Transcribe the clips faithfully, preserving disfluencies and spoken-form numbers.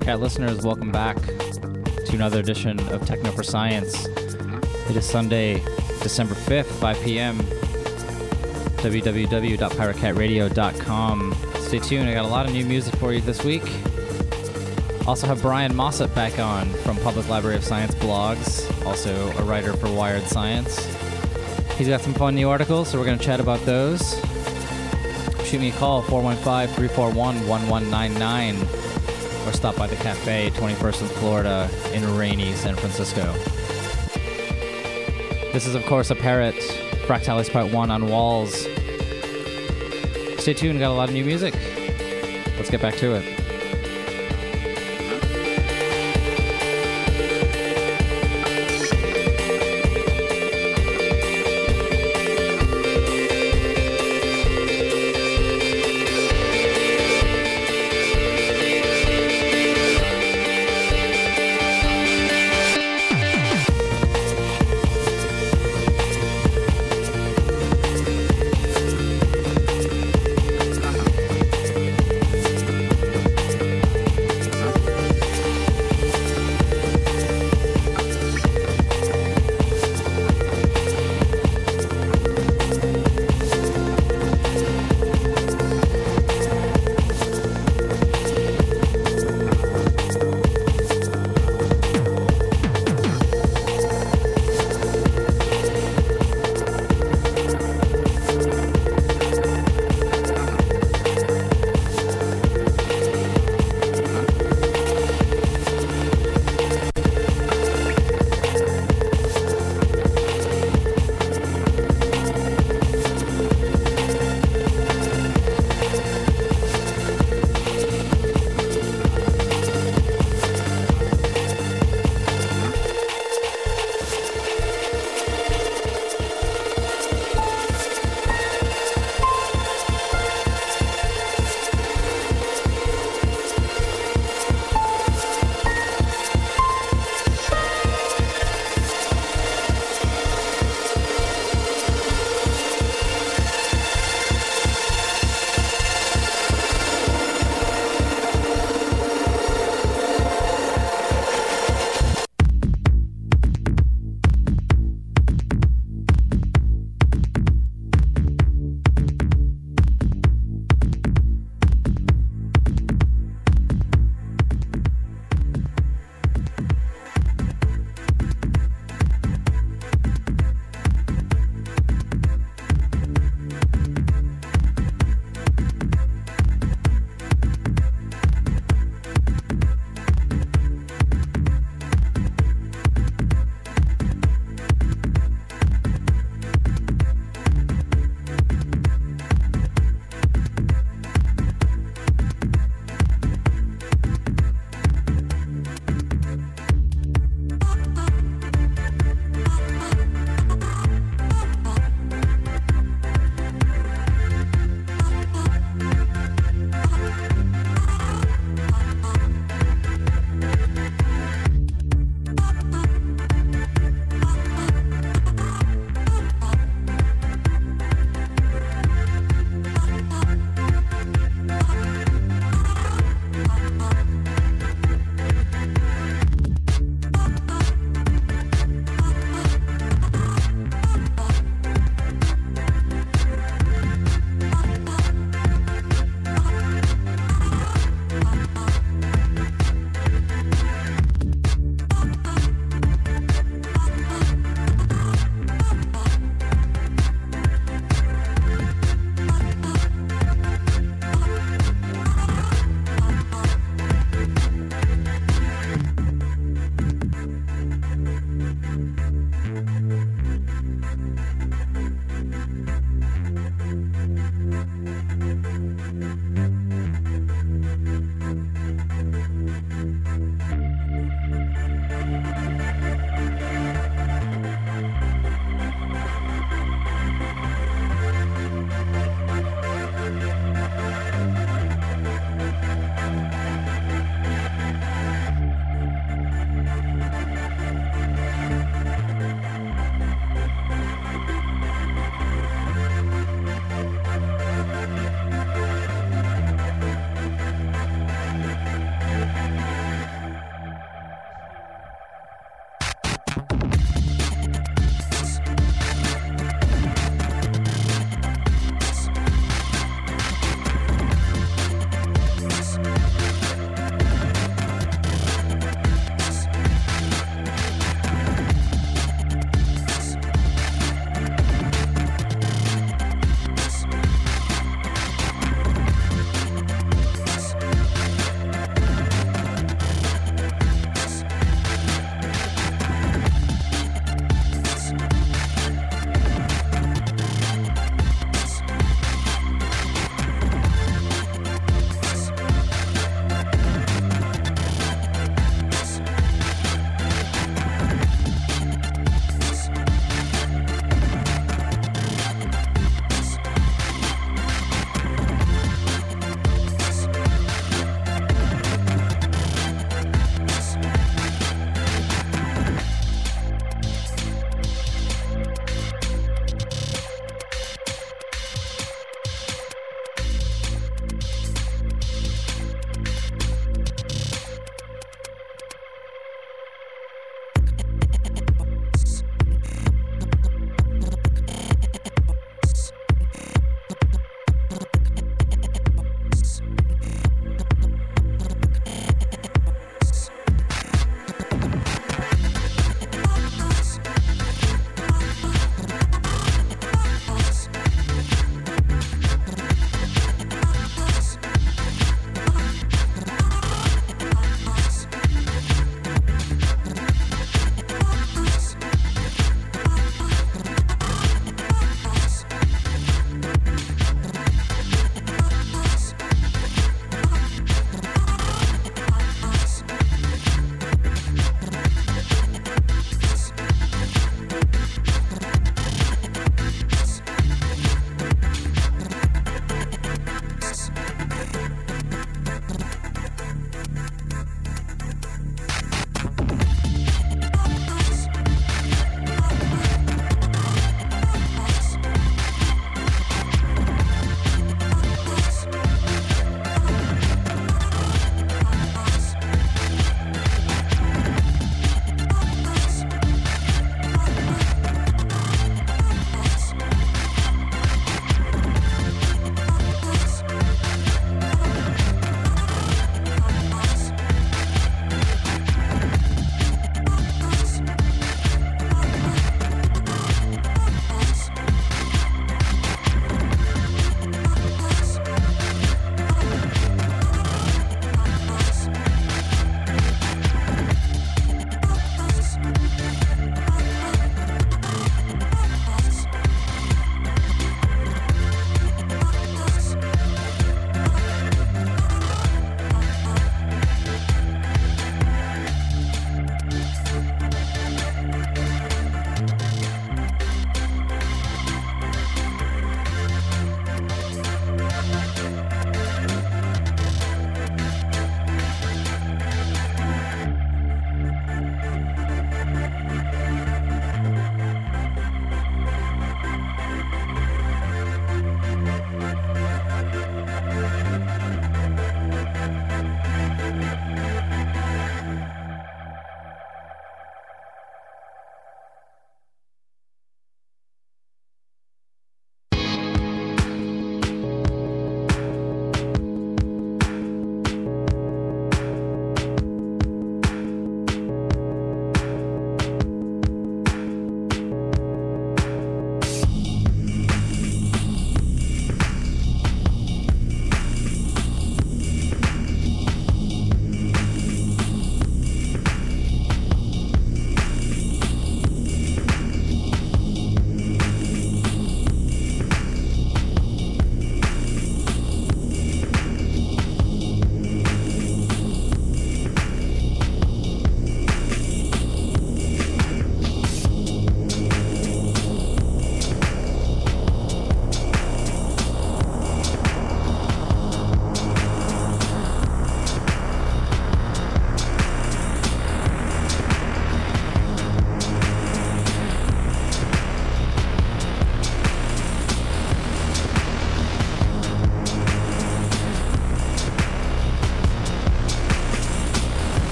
Pirate Cat listeners, welcome back to another edition of Techno for Science. It is Sunday, December fifth, five p.m. w w w dot pirate cat radio dot com. Stay tuned, I got a lot of new music for you this week. Also have Brian Mossop back on from Public Library of Science blogs, also a writer for Wired Science. He's got some fun new articles, so we're going to chat about those. Shoot me a call, four one five, three four one, one one nine nine, or stop by the cafe, twenty-first and Florida in rainy San Francisco. This is, of course, a Parrot Fractalis Part one on Walls. Stay tuned, got a lot of new music. Let's get back to it.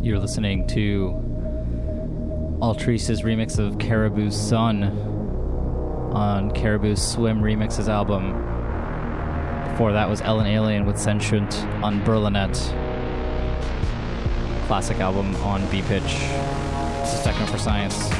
You're listening to Altrice's remix of Caribou's Sun on Caribou's Swim Remixes album. Before that was Ellen Alien with Sentient on Berlinet. Classic album on B-Pitch. This is Techno for Science.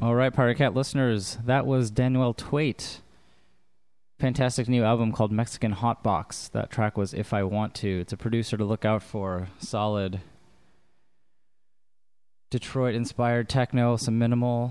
All right, Pirate Cat listeners, that was Daniel Twait. Fantastic new album called Mexican Hotbox. That track was If I Want To. It's a producer to look out for. Solid Detroit-inspired techno, some minimal.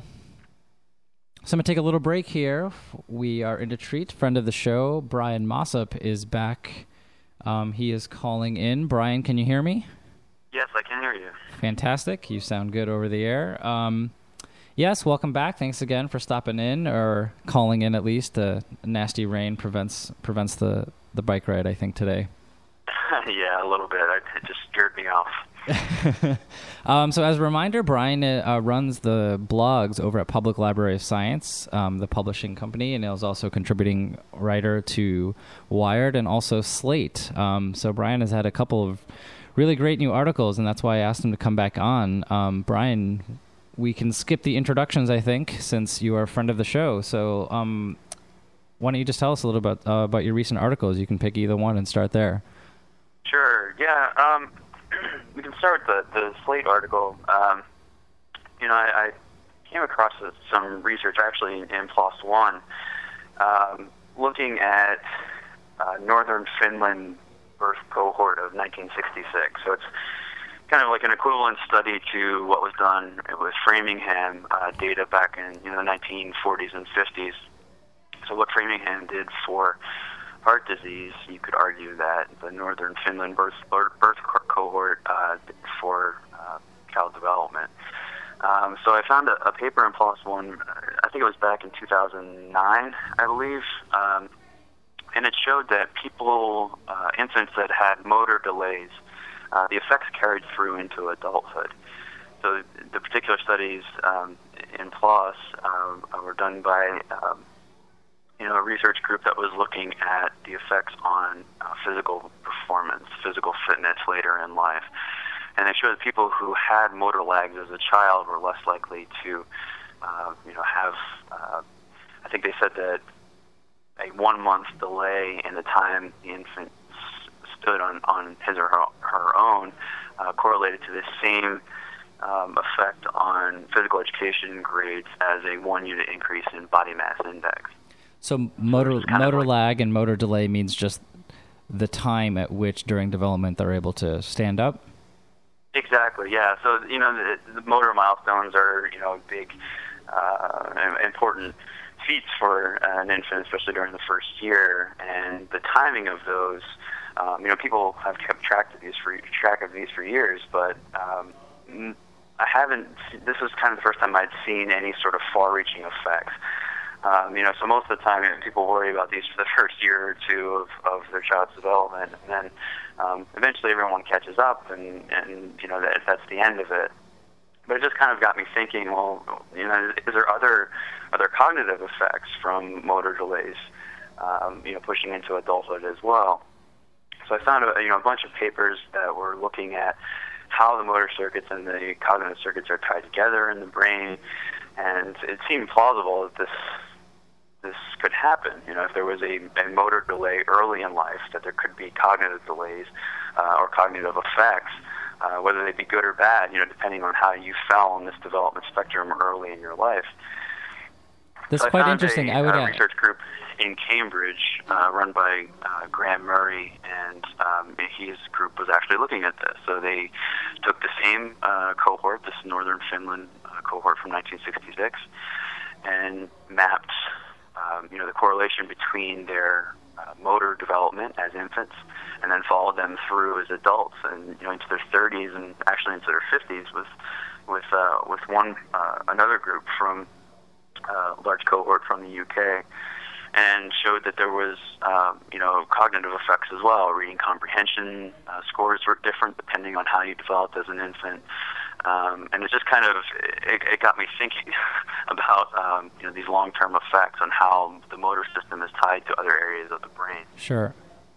So I'm going to take a little break here. We are in Detroit. Friend of the show, Brian Mossop, is back. Um, he is calling in. Brian, can you hear me? Yes, I can hear you. Fantastic. You sound good over the air. Um, yes, welcome back. Thanks again for stopping in, or calling in at least. The nasty rain prevents prevents the, the bike ride, I think, today. Yeah, a little bit. It just scared me off. um, so as a reminder, Brian uh, runs the blogs over at Public Library of Science, um, the publishing company, and is also a contributing writer to Wired and also Slate. Um, so Brian has had a couple of really great new articles, and that's why I asked him to come back on. Um, Brian, we can skip the introductions, I think, since you are a friend of the show. So um, why don't you just tell us a little bit uh, about your recent articles? You can pick either one and start there. Sure, yeah. Um, we can start with the, the Slate article. Um, you know, I, I came across some research actually in PLOS One, um, looking at uh, Northern Finland birth cohort of nineteen sixty-six. So it's kind of like an equivalent study to what was done with Framingham uh, data back in you know the nineteen forties and fifties. So what Framingham did for heart disease, you could argue that the Northern Finland birth, birth cohort uh, for uh, child development. Um, so I found a, a paper in PLOS One, I think it was back in two thousand nine, I believe, um, and it showed that people, uh, infants that had motor delays, uh, the effects carried through into adulthood. So the particular studies um, in PLOS um, were done by um, you know, a research group that was looking at the effects on uh, physical performance, physical fitness later in life. And they showed that people who had motor lags as a child were less likely to, uh, you know, have, uh, I think they said that a one-month delay in the time the infant s- stood on, on his or her, her own uh, correlated to the same um, effect on physical education grades as a one-unit increase in body mass index. So motor motor like, lag and motor delay means just the time at which during development they're able to stand up? Exactly, yeah. So, you know, the, the motor milestones are, you know, big, uh, important feats for an infant, especially during the first year. And the timing of those, um, you know, people have kept track of these for track of these for years, but um, I haven't. This is kind of the first time I'd seen any sort of far-reaching effects. Um, you know, so most of the time, you know, people worry about these for the first year or two of, of their child's development, and then um, eventually everyone catches up, and, and you know, that, that's the end of it. But it just kind of got me thinking, well, you know, is there other other cognitive effects from motor delays, um, you know, pushing into adulthood as well? So I found a, you know, a bunch of papers that were looking at how the motor circuits and the cognitive circuits are tied together in the brain, and it seemed plausible that this this could happen. You know, if there was a, a motor delay early in life, that there could be cognitive delays uh, or cognitive effects, uh, whether they be good or bad, you know, depending on how you fell on this development spectrum early in your life. That's so quite I interesting. A, I would a add. research group in Cambridge, uh, run by uh, Graham Murray, and um, his group was actually looking at this. So they took the same uh, cohort, this Northern Finland uh, cohort from nineteen sixty-six, and mapped, um, you know, the correlation between their uh, motor development as infants, and then followed them through as adults, and you know, into their thirties, and actually into their fifties, with with uh, with one uh, another group from a large cohort from the U K. And showed that there was, um, you know, cognitive effects as well. Reading comprehension uh, scores were different depending on how you developed as an infant, um, and it just kind of it, it got me thinking about um, you know, these long-term effects on how the motor system is tied to other areas of the brain. Sure.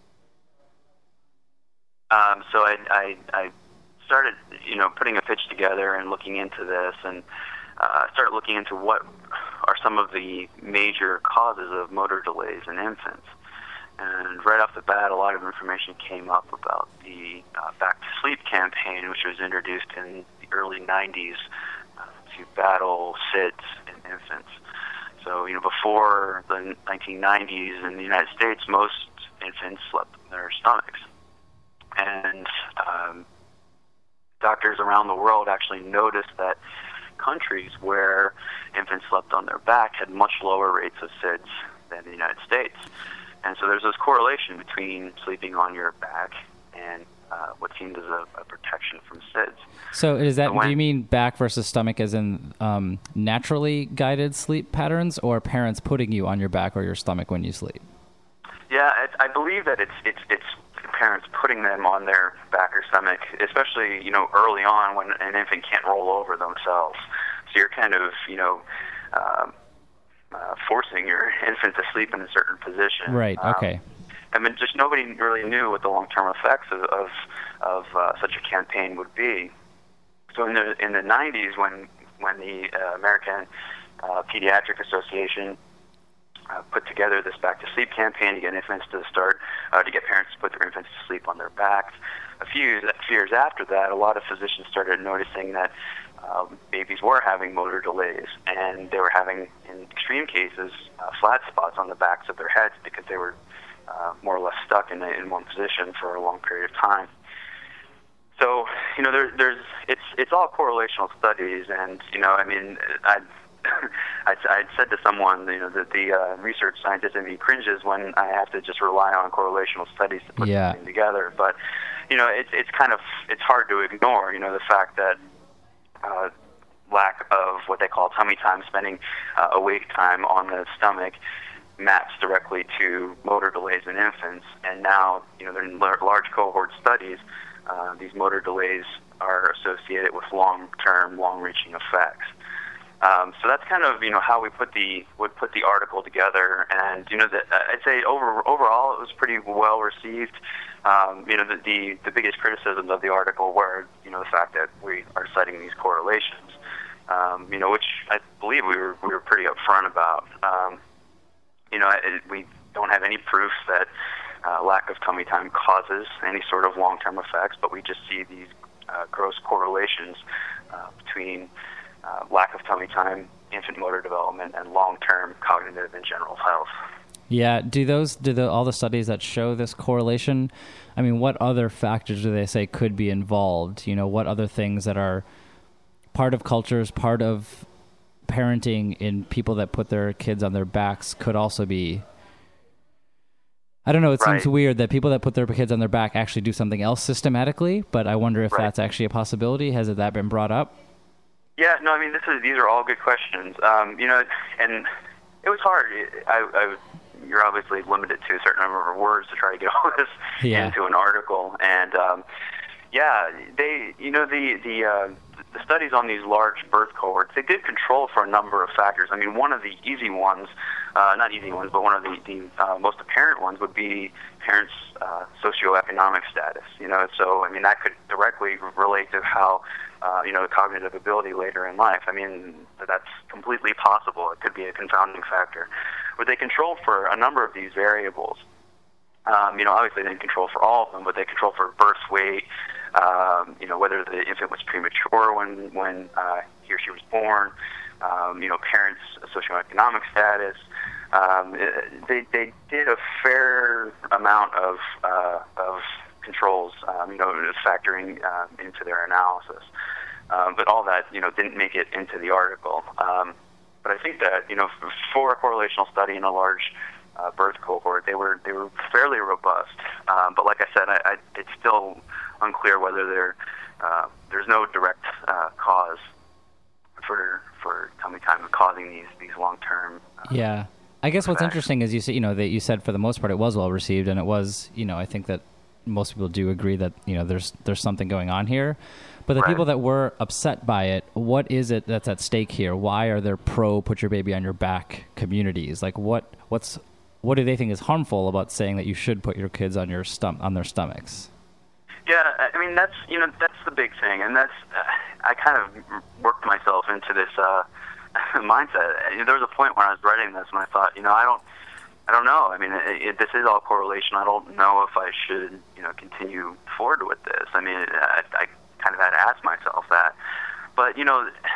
Um, so I, I, I started, you know, putting a pitch together and looking into this, and uh, started looking into what are some of the major causes of motor delays in infants. And right off the bat, a lot of information came up about the uh, Back to Sleep campaign, which was introduced in the early nineties uh, to battle S I D S in, infants. So, you know, before the nineteen nineties in the United States, most infants slept in their stomachs. And um, doctors around the world actually noticed that countries where infants slept on their back had much lower rates of S I D S than the United States. And so there's this correlation between sleeping on your back and uh, what seemed as a, a protection from S I D S. So is that, so when, do you mean back versus stomach as in um, naturally guided sleep patterns, or parents putting you on your back or your stomach when you sleep? Yeah, it, I believe that it's it's it's parents putting them on their back or stomach, especially, you know, early on when an infant can't roll over themselves. So you're kind of, you know, um, uh, forcing your infant to sleep in a certain position. Right, okay. Um, I mean, just nobody really knew what the long-term effects of of, of uh, such a campaign would be. So in the in the nineties, when when the uh, American uh, Pediatric Association uh, put together this Back to Sleep campaign to get infants to start uh, to get parents to put their infants to sleep on their backs, a few years, a few years after that, a lot of physicians started noticing that um, babies were having motor delays, and they were having, in extreme cases, uh, flat spots on the backs of their heads because they were uh, more or less stuck in, a, in one position for a long period of time. So, you know, there, there's it's it's all correlational studies, and you know, I mean, I I I said to someone, you know, that the uh, research scientist in me cringes when I have to just rely on correlational studies to put yeah. something together. But you know, it's it's kind of it's hard to ignore, you know, the fact that uh, lack of what they call tummy time, spending uh, awake time on the stomach, maps directly to motor delays in infants, and now, you know, there are large cohort studies. Uh, these motor delays are associated with long-term, long-reaching effects. Um, so that's kind of, you know, how we put the would put the article together, and you know, that uh, I'd say over overall it was pretty well received. Um, you know, the, the the biggest criticisms of the article were, you know, the fact that we are citing these correlations. Um, you know, which I believe we were we were pretty upfront about. Um, you know, it, we don't have any proof that Uh, lack of tummy time causes any sort of long-term effects, but we just see these uh, gross correlations uh, between uh, lack of tummy time, infant motor development, and long-term cognitive and general health. Yeah, do those do the, all the studies that show this correlation? I mean, what other factors do they say could be involved? You know, what other things that are part of cultures, part of parenting in people that put their kids on their backs could also be? I don't know, it right. seems weird that people that put their kids on their back actually do something else systematically, but I wonder if right. that's actually a possibility. Has that been brought up? Yeah, no, I mean, this is these are all good questions. Um, you know, and it was hard. I, I, you're obviously limited to a certain number of words to try to get all this yeah. into an article. And, um, yeah, they, you know, the, the, uh, the studies on these large birth cohorts, they did control for a number of factors. I mean, one of the easy ones, uh, not easy ones, but one of the, the uh, most apparent ones would be parents' uh, socioeconomic status. You know, so, I mean, that could directly relate to how, uh, you know, the cognitive ability later in life. I mean, that's completely possible. It could be a confounding factor. But they control for a number of these variables. Um, you know, obviously they didn't control for all of them, but they control for birth weight, Um, you know, whether the infant was premature when when uh, he or she was born, um, you know, parents' socioeconomic status. Um, they they did a fair amount of uh, of controls, um, you know, factoring uh, into their analysis. Um, but all that, you know, didn't make it into the article. Um, but I think that, you know, for a correlational study in a large uh, birth cohort, they were they were fairly robust. Um, but like I said, I, I, it's still unclear whether there uh, there's no direct uh, cause for for tummy time causing these these long term. Uh, yeah, I guess what's effects. interesting is you see, you know, that you said for the most part it was well received, and it was, you know, I think that most people do agree that, you know, there's there's something going on here. But the right. people that were upset by it, what is it that's at stake here? Why are there pro put your baby on your back communities? Like what what's what do they think is harmful about saying that you should put your kids on your stom- on their stomachs? Yeah, I mean, that's, you know, that's the big thing, and that's, uh, I kind of worked myself into this uh, mindset. There was a point when I was writing this, and I thought, you know, I don't, I don't know. I mean, it, it, this is all correlation. I don't know if I should, you know, continue forward with this. I mean, I, I kind of had to ask myself that. But, you know,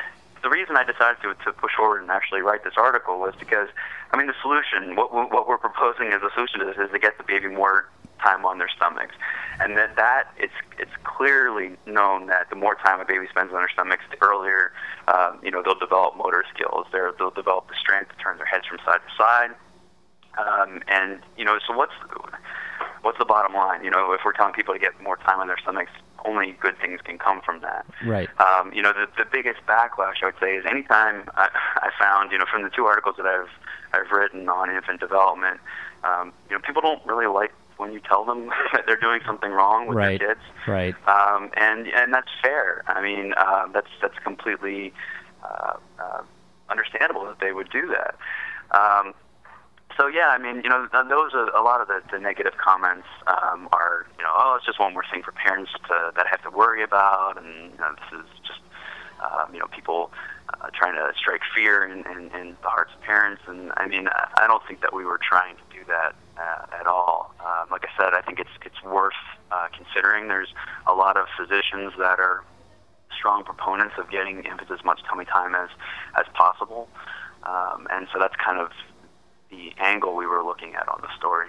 the reason I decided to to push forward and actually write this article was because, I mean, the solution, what what we're proposing as a solution to this is to get the baby more time on their stomachs, and that that it's it's clearly known that the more time a baby spends on their stomachs, the earlier, uh, you know, they'll develop motor skills. They're, they'll develop the strength to turn their heads from side to side, um, and you know, so what's what's the bottom line? You know, if we're telling people to get more time on their stomachs, only good things can come from that. Right. Um, you know, the the biggest backlash I would say is anytime I, I found, you know, from the two articles that I've I've written on infant development, um, you know, people don't really like when you tell them that they're doing something wrong with right. their kids. Right. Um, and and that's fair. I mean, uh, that's that's completely uh, uh, understandable that they would do that. Um, so yeah, I mean, you know, those are a lot of the, the negative comments um, are, you know, oh, it's just one more thing for parents to, that have to worry about, and you know, this is just, um, you know, people uh, trying to strike fear in, in, in the hearts of parents. And I mean, I don't think that we were trying to do that uh, at all. Um, like I said, I think it's it's worth uh, considering. There's a lot of physicians that are strong proponents of getting infants as much tummy time as as possible, um, and so that's kind of the angle we were looking at on the story.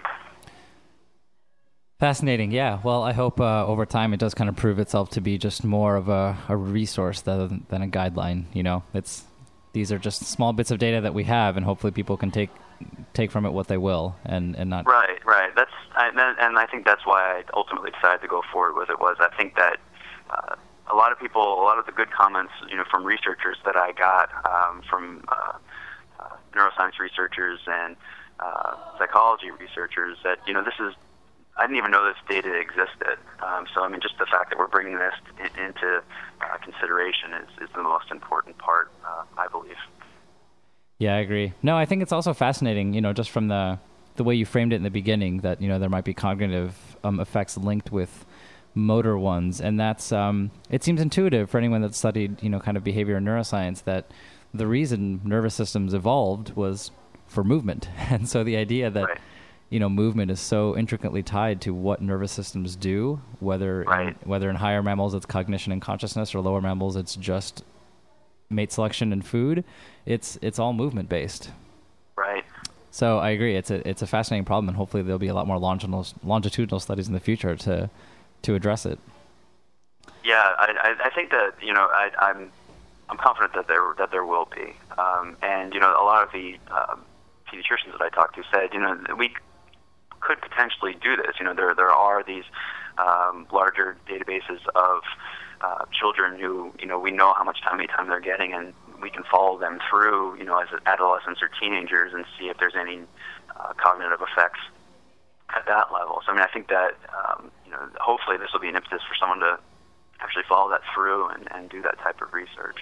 Fascinating, yeah. Well, I hope uh, over time it does kind of prove itself to be just more of a, a resource than, than a guideline. You know, it's these are just small bits of data that we have, and hopefully people can take take from it what they will, and, and not. Right, right. That's I, and I think that's why I ultimately decided to go forward with it. Was I think that uh, a lot of people, a lot of the good comments, you know, from researchers that I got um, from. Uh, Uh, neuroscience researchers and uh, psychology researchers that, you know, this is, I didn't even know this data existed. Um, so, I mean, just the fact that we're bringing this in, into uh, consideration is, is the most important part, uh, I believe. Yeah, I agree. No, I think it's also fascinating, you know, just from the, the way you framed it in the beginning, that, you know, there might be cognitive um, effects linked with motor ones. And that's, um, it seems intuitive for anyone that's studied, you know, kind of behavior and neuroscience, that the reason nervous systems evolved was for movement. And so the idea that, right. you know, movement is so intricately tied to what nervous systems do, whether right. in, whether in higher mammals it's cognition and consciousness, or lower mammals it's just mate selection and food, it's it's all movement based. Right. So I agree. It's a it's a fascinating problem, and hopefully there'll be a lot more longitudinal longitudinal studies in the future to to address it. Yeah, I I think that, you know, I, I'm. I'm confident that there that there will be, um, and you know, a lot of the um, pediatricians that I talked to said, you know, we could potentially do this. You know, there there are these um, larger databases of uh, children who, you know, we know how much tummy time they're getting, and we can follow them through, you know, as adolescents or teenagers, and see if there's any uh, cognitive effects at that level. So, I mean, I think that um, you know, hopefully this will be an impetus for someone to actually follow that through and, and do that type of research.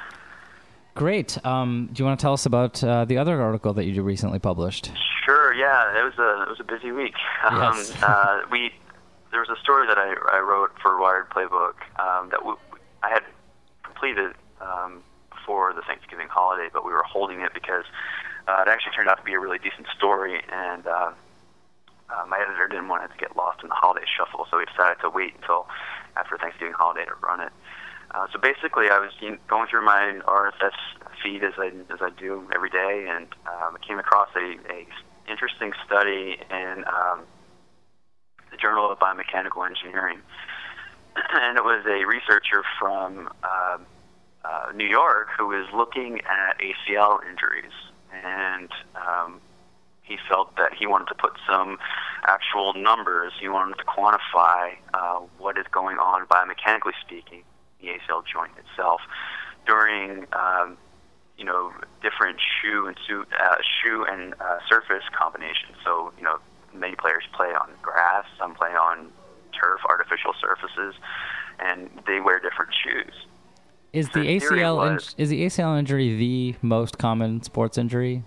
Great. Um, do you want to tell us about uh, the other article that you recently published? Sure. Yeah, it was a it was a busy week. Yes. Um, uh, we there was a story that I, I wrote for Wired Playbook um, that we, I had completed um, before the Thanksgiving holiday, but we were holding it because uh, it actually turned out to be a really decent story, and uh, uh, my editor didn't want it to get lost in the holiday shuffle, so we decided to wait until after Thanksgiving holiday to run it. Uh, so basically, I was you know, going through my R S S feed as I as I do every day, and um, I came across a, a interesting study in um, the Journal of Biomechanical Engineering, and it was a researcher from uh, uh, New York who was looking at A C L injuries, and um, he felt that he wanted to put some actual numbers. He wanted to quantify uh, what is going on biomechanically speaking, the A C L joint itself, during um, you know different shoe and suit, uh, shoe and uh, surface combinations. So you know many players play on grass, some play on turf, artificial surfaces, and they wear different shoes. Is so the A C L was, in, is the A C L injury the most common sports injury?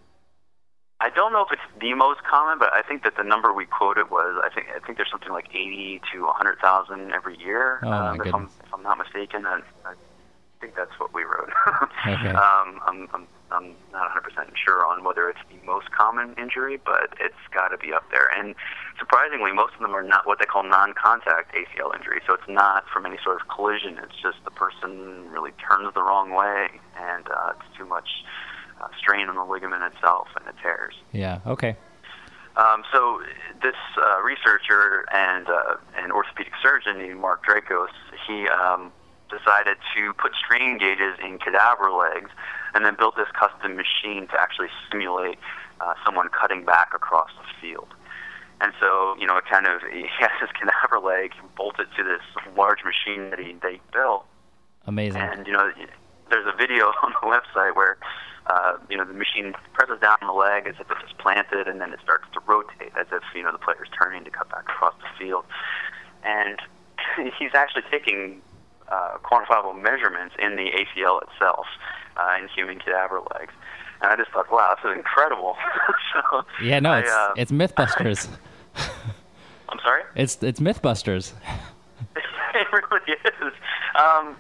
I don't know if it's the most common, but I think that the number we quoted was I think I think there's something like eighty to a hundred thousand every year. Oh um, my if I'm if I'm not mistaken. I, I think that's what we wrote. Okay. um, I'm, I'm, I'm not one hundred percent sure on whether it's the most common injury, but it's got to be up there. And surprisingly, most of them are not what they call non-contact A C L injury. So it's not from any sort of collision. It's just the person really turns the wrong way, and uh, it's too much uh, strain on the ligament itself, and it tears. Yeah, okay. Um, so this uh, researcher and uh, an orthopedic surgeon named Mark Drakos, he um, decided to put strain gauges in cadaver legs and then built this custom machine to actually simulate uh, someone cutting back across the field. And so, you know, it kind of, he has his cadaver leg bolted to this large machine that he, that he built. Amazing. And, you know, there's a video on the website where, uh, you know, the machine presses down on the leg as if it's just planted, and then it starts to rotate as if, you know, the player's turning to cut back across the field. And he's actually taking uh, quantifiable measurements in the A C L itself uh, in human cadaver legs. And I just thought, wow, this is incredible. so yeah, no, I, it's, uh, it's Mythbusters. I'm sorry? It's it's Mythbusters. It really is. Um,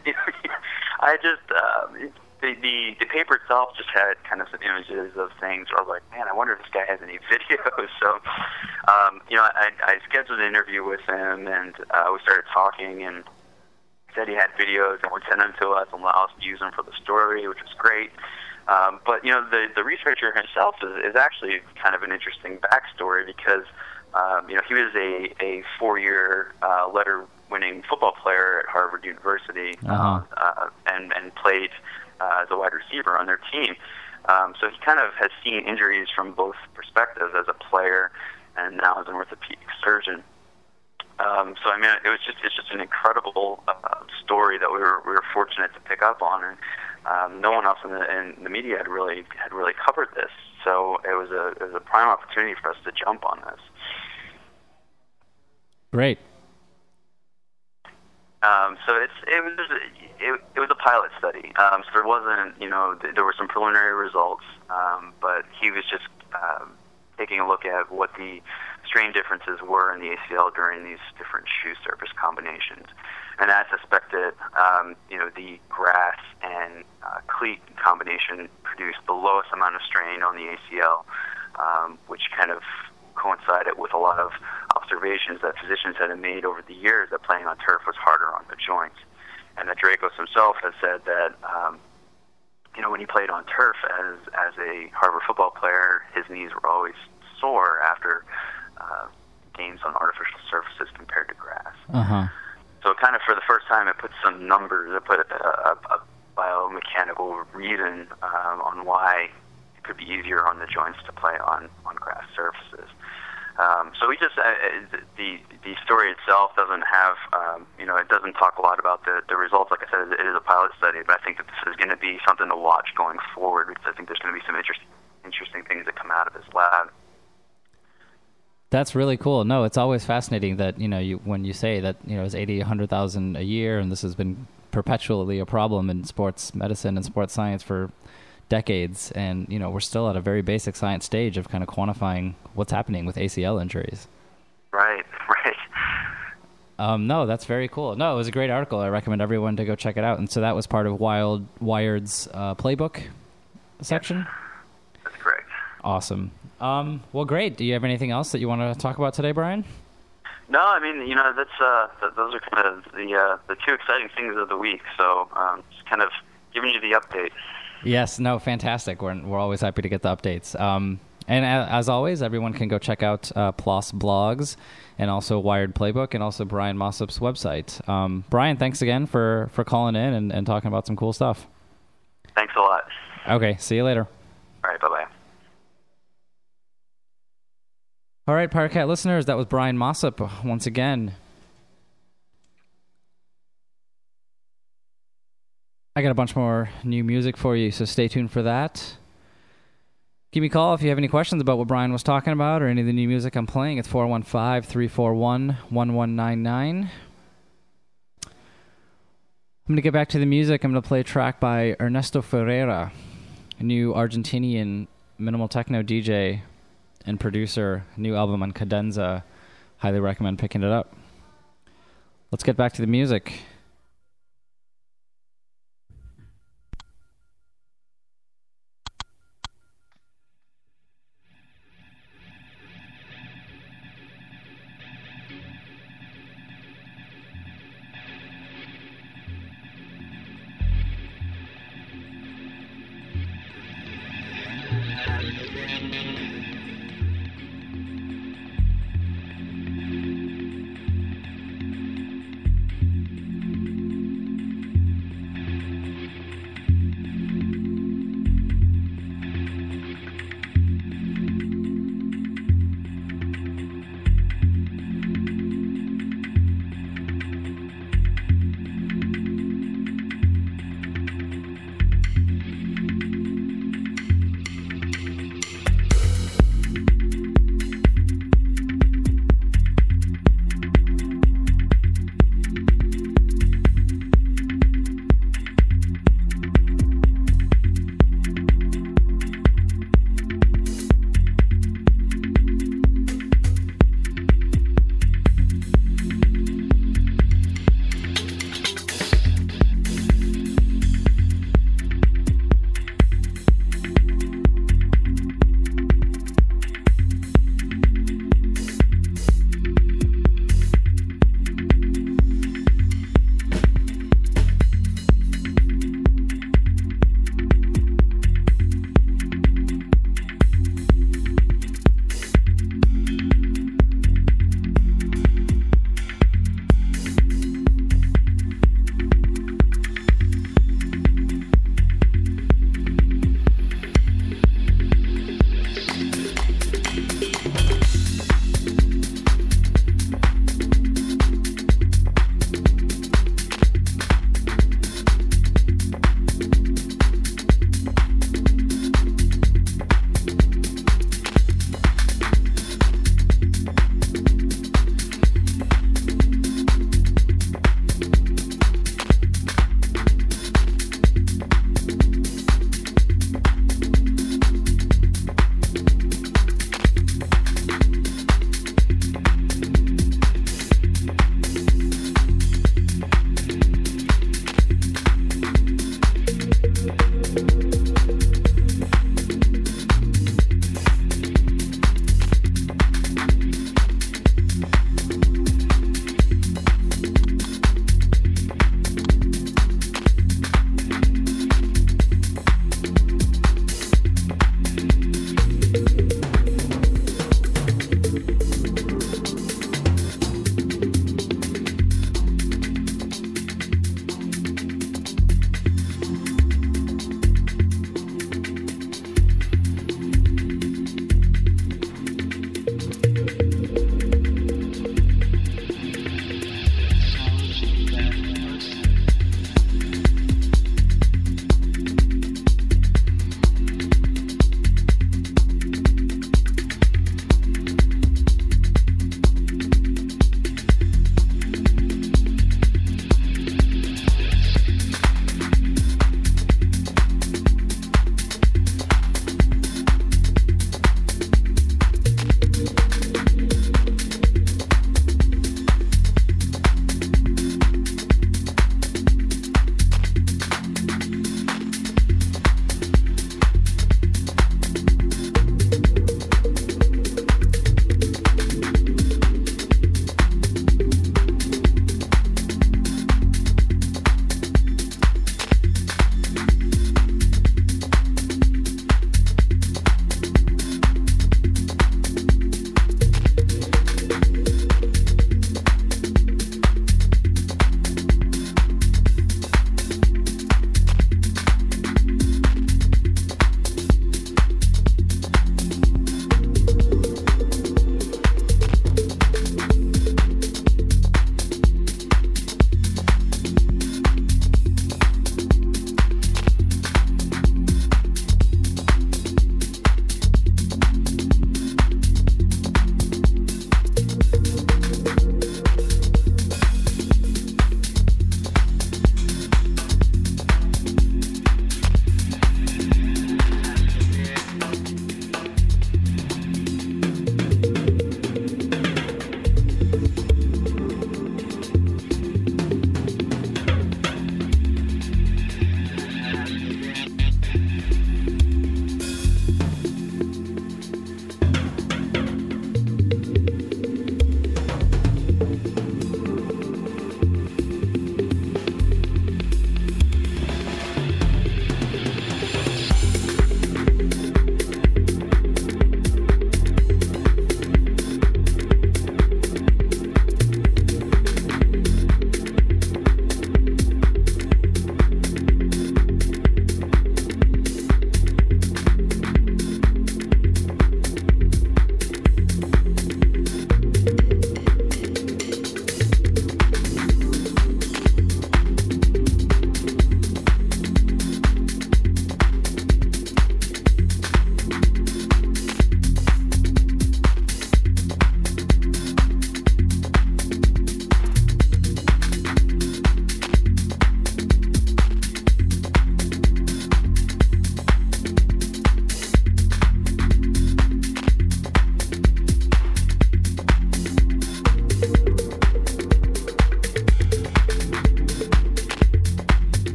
I just, uh, the, the the paper itself just had kind of some images of things where I was like, man, I wonder if this guy has any videos. So, um, you know, I, I scheduled an interview with him, and uh, we started talking, and said he had videos and would send them to us and allow us to use them for the story, which was great. Um, but, you know, the, the researcher himself is, is actually kind of an interesting backstory because, um, you know, he was a, a four-year uh, letter-winning football player at Harvard University uh-huh. uh, and, and played uh, as a wide receiver on their team. Um, so he kind of has seen injuries from both perspectives as a player and now as an orthopedic surgeon. Um, so I mean, it was just it's just an incredible uh, story that we were we were fortunate to pick up on, and um, no one else in the, in the media had really had really covered this. So it was a it was a prime opportunity for us to jump on this. Great. Um, so it's it was it, it was a pilot study. Um, so there wasn't you know th- there were some preliminary results, um, but he was just um, taking a look at what the strain differences were in the A C L during these different shoe surface combinations. And as suspected, um, you know, the grass and uh, cleat combination produced the lowest amount of strain on the A C L, um, which kind of coincided with a lot of observations that physicians had made over the years that playing on turf was harder on the joints. And that Drakos himself has said that, um, you know, when he played on turf as, as a Harvard football player, his knees were always sore after Uh, games on artificial surfaces compared to grass. Uh-huh. So kind of for the first time it put some numbers, it put a, a, a biomechanical reason um, on why it could be easier on the joints to play on, on grass surfaces. Um, so we just, uh, the the story itself doesn't have, um, you know, it doesn't talk a lot about the, the results. Like I said, it is a pilot study, but I think that this is going to be something to watch going forward because I think there's going to be some interesting, interesting things that come out of this lab. That's really cool. No, it's always fascinating that, you know, you, when you say that, you know, it's eighty, one hundred thousand a year, and this has been perpetually a problem in sports medicine and sports science for decades. And, you know, we're still at a very basic science stage of kind of quantifying what's happening with A C L injuries. Right, right. Um, no, that's very cool. No, it was a great article. I recommend everyone to go check it out. And so that was part of Wild Wired's uh, playbook section? That's correct. Awesome. Um, well, great. Do you have anything else that you want to talk about today, Brian? No, I mean, you know, that's uh, th- those are kind of the uh, the two exciting things of the week. So, um, just kind of giving you the update. Yes. No. Fantastic. We're we're always happy to get the updates. Um, and a- as always, everyone can go check out uh, P L O S blogs and also Wired Playbook and also Brian Mossop's website. Um, Brian, thanks again for, for calling in and, and talking about some cool stuff. Thanks a lot. Okay. See you later. All right. Bye bye. All right, Pirate listeners, that was Brian Mossop once again. I got a bunch more new music for you, so stay tuned for that. Give me a call if you have any questions about what Brian was talking about or any of the new music I'm playing. It's four one five, three four one, one one nine nine. I'm going to get back to the music. I'm going to play a track by Ernesto Ferreira, a new Argentinian minimal techno D J and producer, new album on Cadenza. Highly recommend picking it up. Let's get back to the music.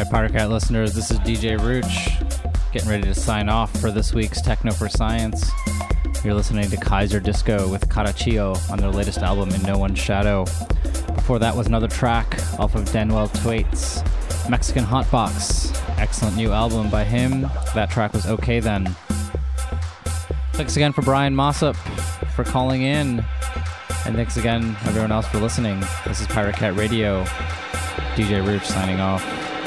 Alright, Pirate Cat listeners, this is D J Rooch, getting ready to sign off for this week's Techno for Science. You're listening to Kaiser Disco with Caraccio on their latest album, In No One's Shadow. Before that was another track off of Danuel Twait's Mexican Hotbox. Excellent new album by him. That track was Okay Then. Thanks again for Brian Mossop for calling in. And thanks again, everyone else, for listening. This is Pirate Cat Radio. D J Rooch signing off.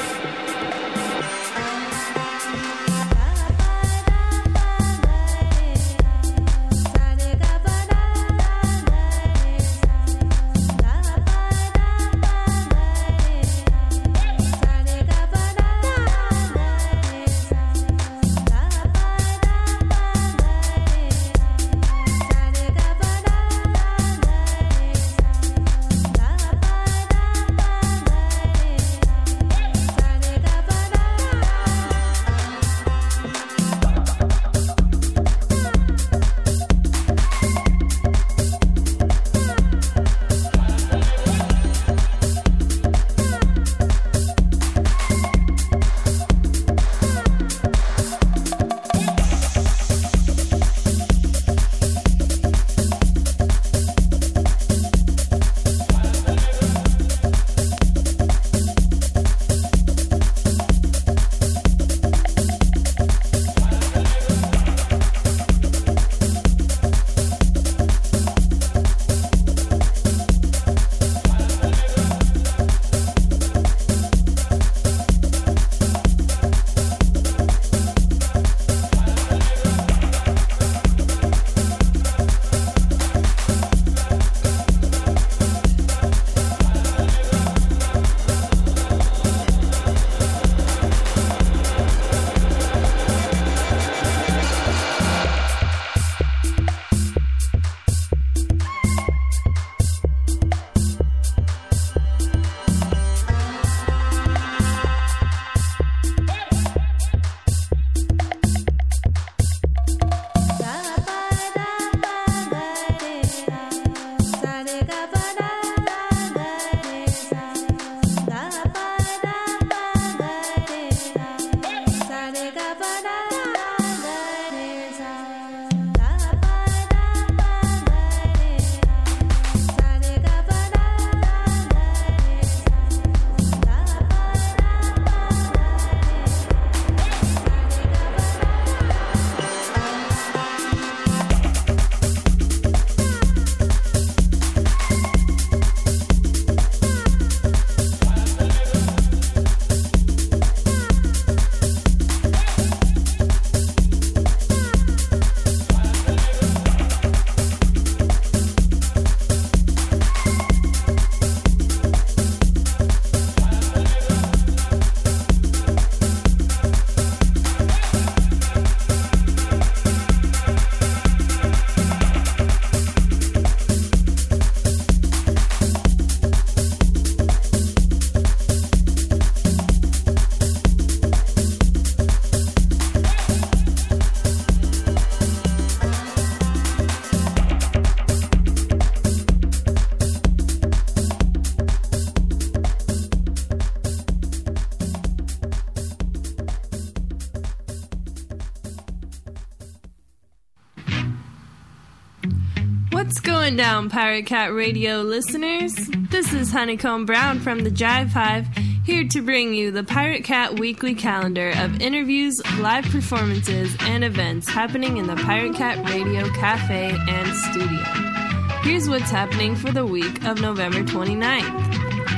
Down, Pirate Cat Radio listeners. This is Honeycomb Brown from the Jive Hive, here to bring you the Pirate Cat weekly calendar of interviews, live performances, and events happening in the Pirate Cat Radio Cafe and Studio. Here's what's happening for the week of November twenty-ninth.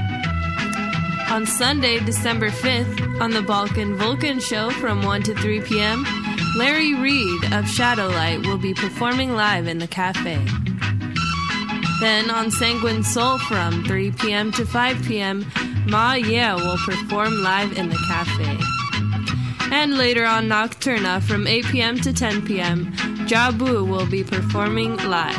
On Sunday, December fifth, on the Balkan Vulcan Show from one to three p.m., Larry Reed of Shadowlight will be performing live in the cafe. Then on Sanguine Soul from three p.m. to five p.m., Ma Yeah will perform live in the cafe. And later on Nocturna from eight p.m. to ten p.m., Jabu will be performing live.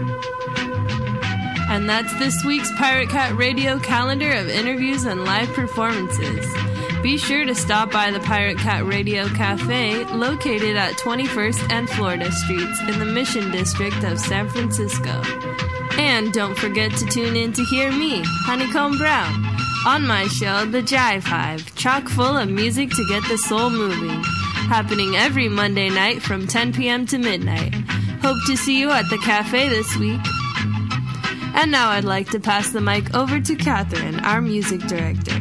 And that's this week's Pirate Cat Radio calendar of interviews and live performances. Be sure to stop by the Pirate Cat Radio Cafe, located at twenty-first and Florida Streets in the Mission District of San Francisco. And don't forget to tune in to hear me, Honeycomb Brown, On my show, The Jive Hive, chock full of music to get the soul moving. Happening every Monday night from ten p.m. to midnight. Hope to see you at the cafe this week. And now I'd like to pass the mic over to Catherine, our music director.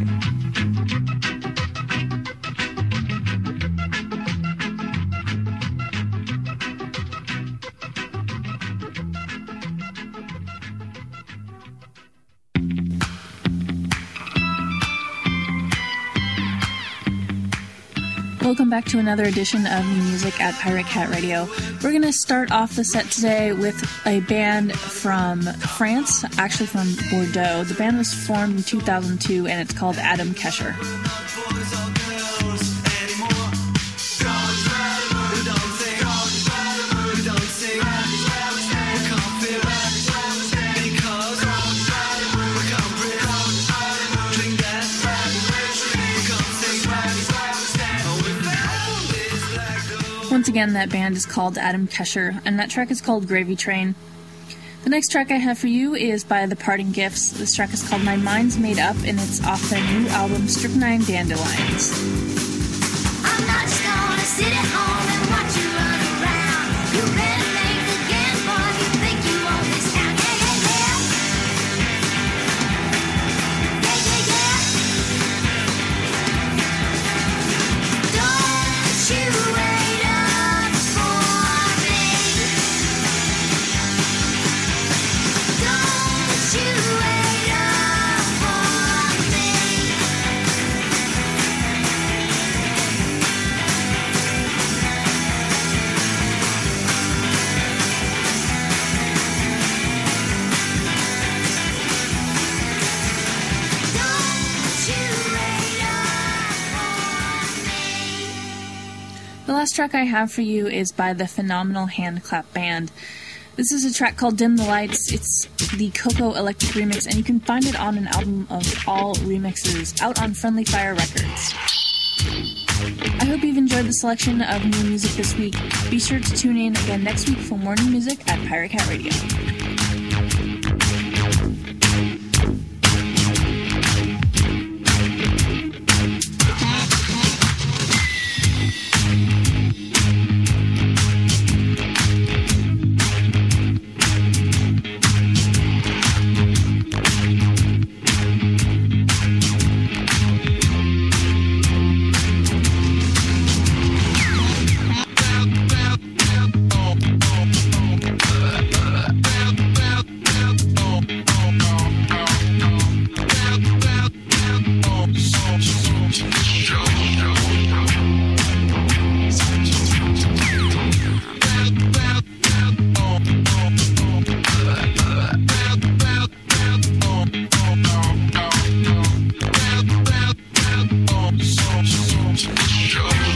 Welcome back to another edition of New Music at Pirate Cat Radio. We're going to start off the set today with a band from France, actually from Bordeaux. The band was formed in two thousand two and it's called Adam Kesher. Once again, that band is called Adam Kesher, and that track is called Gravy Train. The next track I have for you is by The Parting Gifts. This track is called My Mind's Made Up, and it's off their new album, Strychnine Dandelions. I'm not just gonna sit at home and watch you run around. You better make the game, boy, if you think you own this town. Yeah, yeah, yeah. Yeah, yeah, yeah. Don't you wait up for me. Don't you wait up for me. The last track I have for you is by the phenomenal Handclap Band. This is a track called Dim the Lights. It's the Coco Electric remix, and you can find it on an album of all remixes out on Friendly Fire Records. I hope you've enjoyed the selection of new music this week. Be sure to tune in again next week for more new music at Pirate Cat Radio. Show.